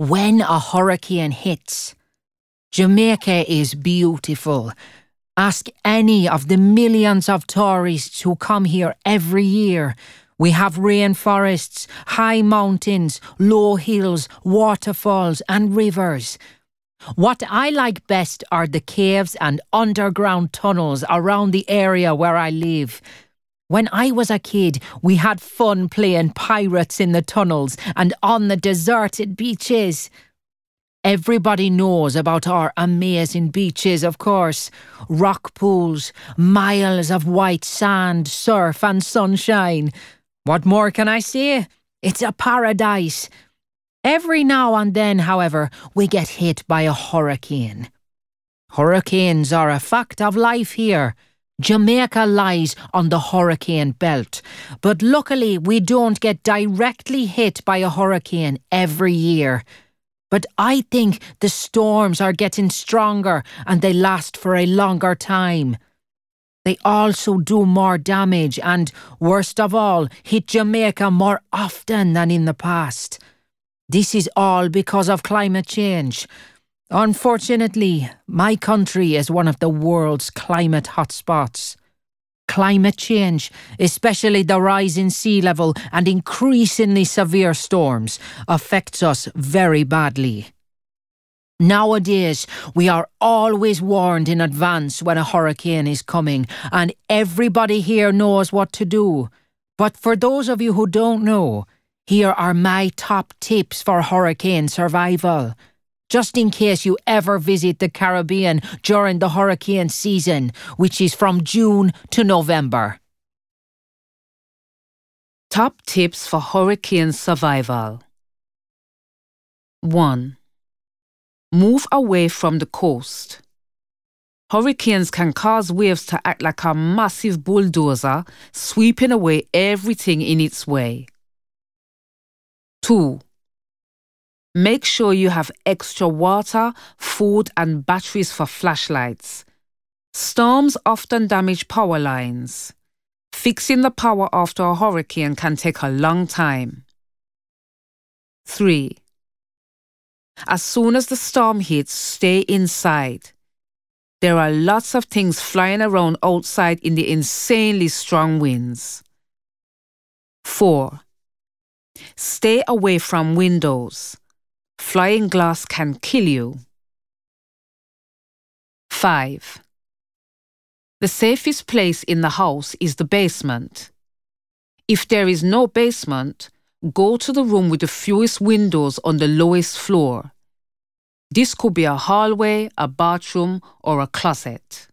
when a hurricane hits. Jamaica is beautiful. Ask any of the millions of tourists who come here every year. We have rainforests, high mountains, low hills, waterfalls and rivers. What I like best are the caves and underground tunnels around the area where I live. When I was a kid, we had fun playing pirates in the tunnels and on the deserted beaches. Everybody knows about our amazing beaches, of course. Rock pools, miles of white sand, surf and sunshine. What more can I say? It's a paradise. Every now and then, however, we get hit by a hurricane. Hurricanes are a fact of life here. Jamaica lies on the hurricane belt, but luckily we don't get directly hit by a hurricane every year. But I think the storms are getting stronger and they last for a longer time. They also do more damage and, worst of all, hit Jamaica more often than in the past. This is all because of climate change. Unfortunately, my country is one of the world's climate hotspots. Climate change, especially the rise in sea level and increasingly severe storms, affects us very badly. Nowadays, we are always warned in advance when a hurricane is coming, and everybody here knows what to do. But for those of you who don't know, here are my top tips for hurricane survival. Just in case you ever visit the Caribbean during the hurricane season, which is from June to November. Top tips for hurricane survival. 1. Move away from the coast. Hurricanes can cause waves to act like a massive bulldozer, sweeping away everything in its way. 2. Make sure you have extra water, food, and batteries for flashlights. Storms often damage power lines. Fixing the power after a hurricane can take a long time. 3. As soon as the storm hits, stay inside. There are lots of things flying around outside in the insanely strong winds. 4. Stay away from windows. Flying glass can kill you. 5. The safest place in the house is the basement. If there is no basement, go to the room with the fewest windows on the lowest floor. This could be a hallway, a bathroom, or a closet.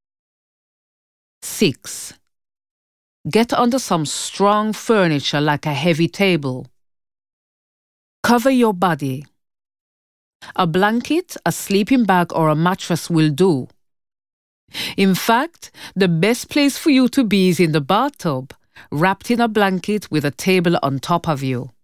6. Get under some strong furniture like a heavy table. Cover your body. A blanket, a sleeping bag, or a mattress will do. In fact, the best place for you to be is in the bathtub, wrapped in a blanket with a table on top of you.